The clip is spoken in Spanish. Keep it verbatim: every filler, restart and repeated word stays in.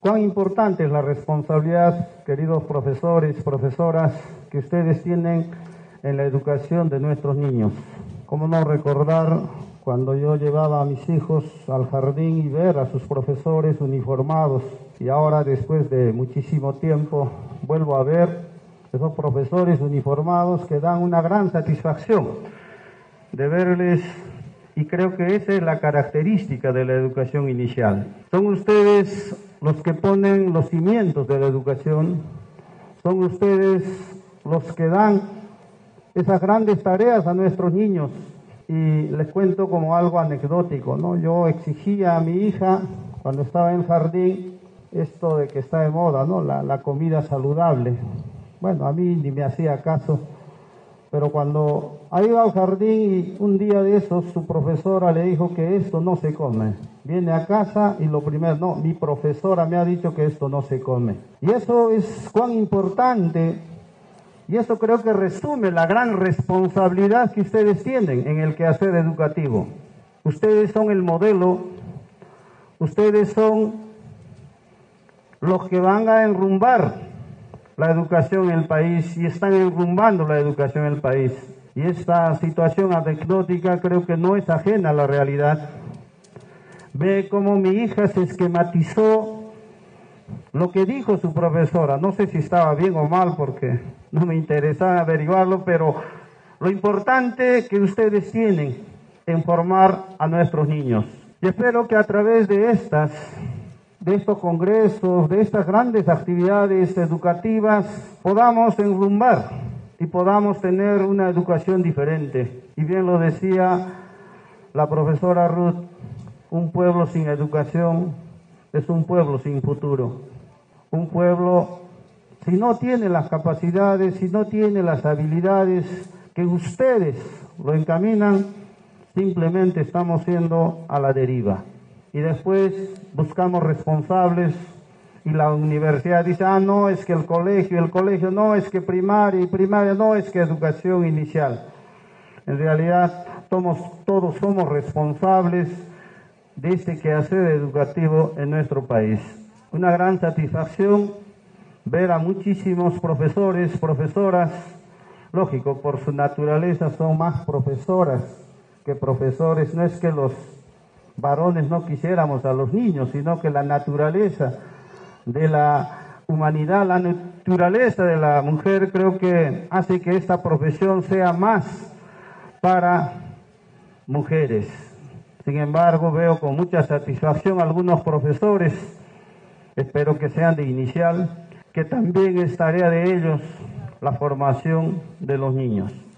cuán importante es la responsabilidad, queridos profesores, profesoras, que ustedes tienen en la educación de nuestros niños. ¿Cómo no recordar cuando yo llevaba a mis hijos al jardín y ver a sus profesores uniformados? Y ahora, después de muchísimo tiempo, vuelvo a ver esos profesores uniformados que dan una gran satisfacción de verles, y creo que esa es la característica de la educación inicial. Son ustedes los que ponen los cimientos de la educación, son ustedes los que dan esas grandes tareas a nuestros niños. Y les cuento como algo anecdótico, ¿no? Yo exigía a mi hija, cuando estaba en el jardín, esto de que está de moda, ¿no? La, la comida saludable. Bueno, a mí ni me hacía caso, pero cuando ha ido al jardín y un día de esos su profesora le dijo que esto no se come. Viene a casa y lo primero, no, mi profesora me ha dicho que esto no se come. Y eso es cuán importante. Y eso creo que resume la gran responsabilidad que ustedes tienen en el quehacer educativo. Ustedes son el modelo, ustedes son los que van a enrumbar la educación en el país y están enrumbando la educación en el país. Y esta situación anecdótica creo que no es ajena a la realidad. Ve cómo mi hija se esquematizó lo que dijo su profesora. No sé si estaba bien o mal porque no me interesa averiguarlo, pero lo importante que ustedes tienen en formar a nuestros niños. Y espero que a través de estas, de estos congresos, de estas grandes actividades educativas, podamos enrumbar y podamos tener una educación diferente. Y bien lo decía la profesora Ruth, un pueblo sin educación es un pueblo sin futuro. Un pueblo, si no tiene las capacidades, si no tiene las habilidades que ustedes lo encaminan, simplemente estamos siendo a la deriva. Y después buscamos responsables y la universidad dice, ah, no, es que el colegio, el colegio, no, es que primaria y primaria, no, es que educación inicial. En realidad, todos, todos somos responsables de este quehacer educativo en nuestro país. Una gran satisfacción ver a muchísimos profesores, profesoras, lógico, por su naturaleza son más profesoras que profesores. No es que los varones no quisiéramos a los niños, sino que la naturaleza de la humanidad, la naturaleza de la mujer creo que hace que esta profesión sea más para mujeres. Sin embargo, veo con mucha satisfacción algunos profesores, espero que sean de inicial, que también es tarea de ellos la formación de los niños.